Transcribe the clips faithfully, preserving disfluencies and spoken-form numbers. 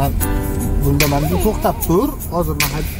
Sen bunda meni to'xtab tur, hozir men qaytib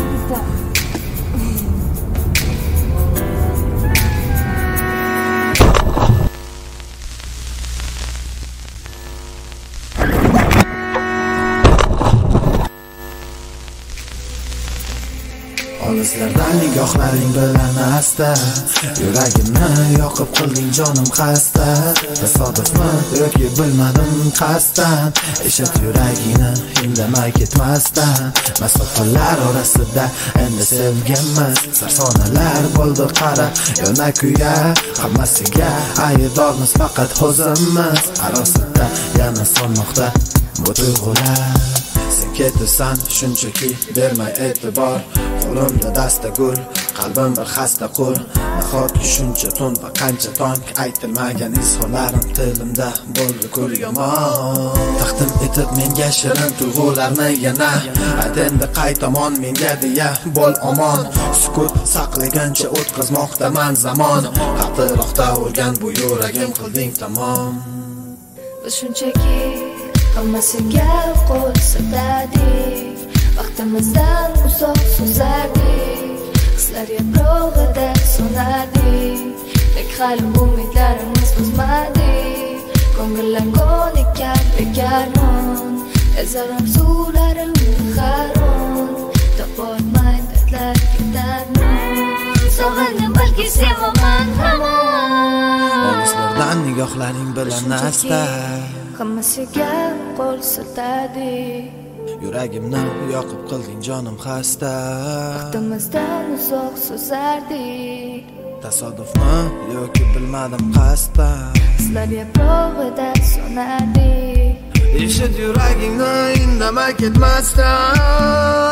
Olislardan nigohlaring bilan asta yuragimni yoqib qilding jonim xasta. Tasodifmi yoki bilmadim qasddan, eshit yuragingni indamay ketmasdan. Masofalar orasida endi sevganmiz, sarsonalar bo'ldi qara yo'nakuya. Hammasiga aybdormiz faqat o'zimiz, arosida yana sonmoqda bu tuyg'ular. Sen ketasan shunchaki bermay e'tibor, qo'limda dasta gul, qalbim bir xasta qul. Nahotki shuncha tun va qancha tong aytilmagan izhorlarim tilimda bo'ldi kul yomon. Taqdim etib menga shirin tuyg'ularni yana, ayt endi qay tomon menga deya bo'l omon. Sukut saqlagancha o'tkazmoqdaman zamon, qatiroqda o'lgan bu yuragim qilding tamom. Biz shunchaki hammasiga qo'l siltadik, vaqtimizdan uzoq so'zardik, hislar yaprog'ida so'nardik, lek hali umidlarimiz buzmadik. Ko'ngillangan ekan bekarmon, ezar orzularim haron, topolmay dardlar ketarman. Sog'indim balki sevaman hamon. Olislardan nigohlaring bilan asta hammasiga qo'l siltadik, yuragimni yoqib qilding jonim xasta. vaqtimizdan uzoq so'zardik, Tasodifmi yoki bilmadim qasddan, hislar yaprog'ida so'nardik. eshit yuragingni indamay ketmasdan.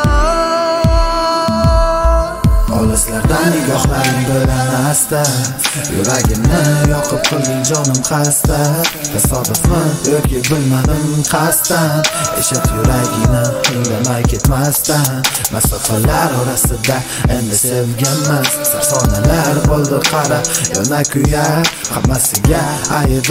Olislardan nigohlaring bilan asta yuragimni yoqib qilding jonim xasta. Tasodifmi yoki bilmadim qasddan, eshit yuragingni indamay ketmasdan. Masofalar orasida endi sevganmiz, sarsonalar bo'ldi qara yo'nakuya. Hammasiga ayb